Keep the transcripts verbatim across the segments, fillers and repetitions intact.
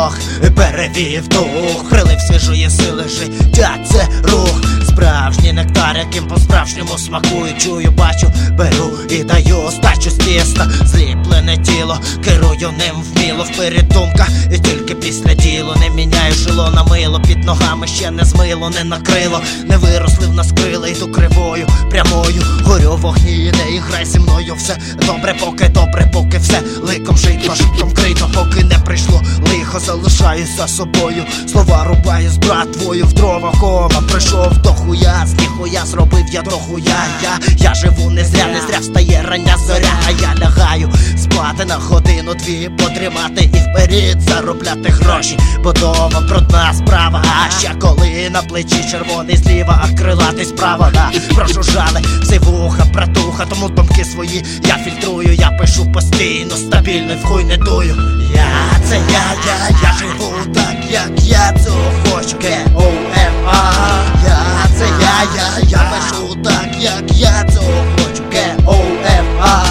вдох, перевів дух, прилив свіжої сили, життя це рух. Справжній нектар, яким по-справжньому смакую. Чую, бачу, беру і даю здачу з тіста. Зліплене тіло, керую ним вміло. Вперед думка, і тільки після ділу. Не міняю жило на мило, під ногами ще не змило, не накрило. Не виросли в нас крила, йду кривою, прямою. Горю в вогні, не іграй зі мною. Все добре, поки добре, поки все ликом жито, житком крито. Поки не прийшло лихо, залишаюсь за собою. Слова рубаю з братвою в дрова кома. Прийшов до хуя, з ніхуя зробив я до хуя. Я, я живу не зря, не зря встає рання зоря. А я лягаю спати на годину-дві, потримати і вперед заробляти гроші. Бо дома брудна справа, а ще коли на плечі червоний зліва, а крилатий справа. На прожужжали всі вуха, братуха, тому думки свої я фільтрую. Я пишу постійно, стабільно, в хуй не дую. Я, це я, я, я живу так, як я цього хочу. К-О-М-А. Я, це я, я, я пишу так, як я цього хочу. К-О-М-А.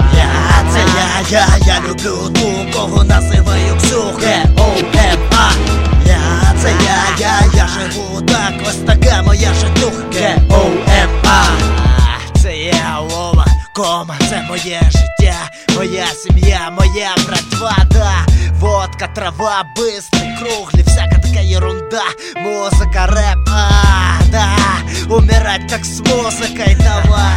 Я, це я, я, я люблю ту, кого називаю Ксюх. К-О-М-А. Я, це я, я, я живу так, ось така моя житуха. К-О-М-А. Це я, Вова, кома, це моє життя, моя сім'я, моя братва, да. Водка, трава, бистрий, круглі, всяка така ерунда. Музика, реп, а, да. Умирать так с музыкой, давай.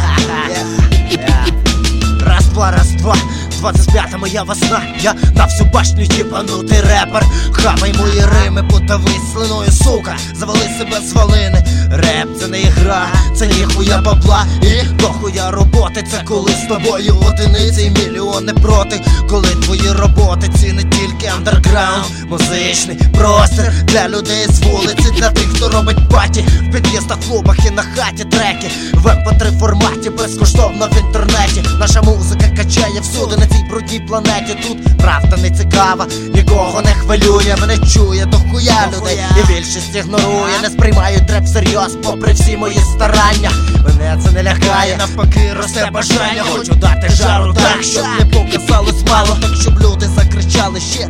yeah, yeah. Раз, два, раз, два. двадцять п'ята моя весна, я на всю башню їбанутий репер. Хавай мої рими, подавись слиною, сука. Завали себе з валини. Реп це не ігра, це ніхуя бабла і дохуя роботи. Це коли з тобою одиниці і мільйони проти. Коли твої роботи цінить тільки андерграунд. Музичний простір для людей з вулиці, для тих, хто робить паті в під'їздах, клубах і на хаті. Треки в ем пе три форматі, безкоштовно в інтернеті. Наша музика качає всюди на цій брудній планеті. Тут правда не цікава, нікого не хвилює. Мене чує дохуя людей і більшість ігнорує. Не сприймають реп всерйоз, попри всі мої старання. Мене це не лякає, навпаки росте бажання. Хочу дати жару так, щоб не показалось мало, так щоб люди закричали ще.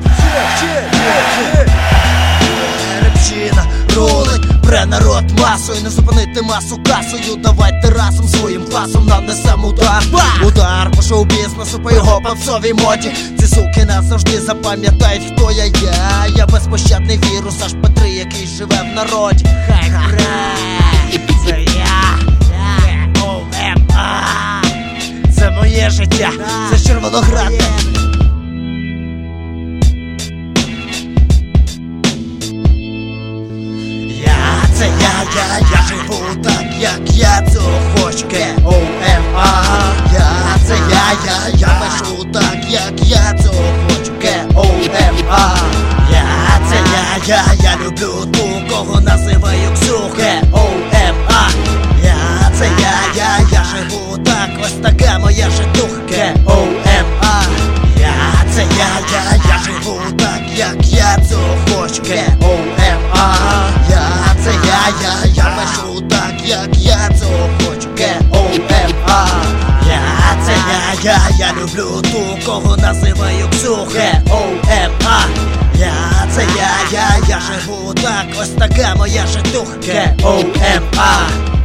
Репчина рулить, пре народ масою. Не зупинити масу касою. Давайте разом своїм класом нанесем удар. Удар по шоу-бізнесу, по його попсовій моді. Ці суки назавжди запам'ятають, хто я я. Я безпощадний вірус, аж пе три, який живе в народі. Хай грай, це я, К-О-М-А. Це моє життя, це Червоноград. Це я, я, я живу так, як я цього хочу. К-О-М-А. Я, це я, я, я пишу так, як я цього хочу. К-О-М-А. Я, це я, я, я люблю ту, кого називаю Ксюх. К-О-М-А. Я, це я, я, я живу так, ось така моя житуха. К-О-М-А. Я, це я, я, я живу так, як я цього хочу. К-О-М-А. Я, це я, я, я пишу так, як я цього хочу. К-О-М-А. Я, це я, я, я люблю ту, кого називаю Ксюх. К-О-М-А. Я, це я, я, я живу так, ось така моя житуха. К-О-М-А.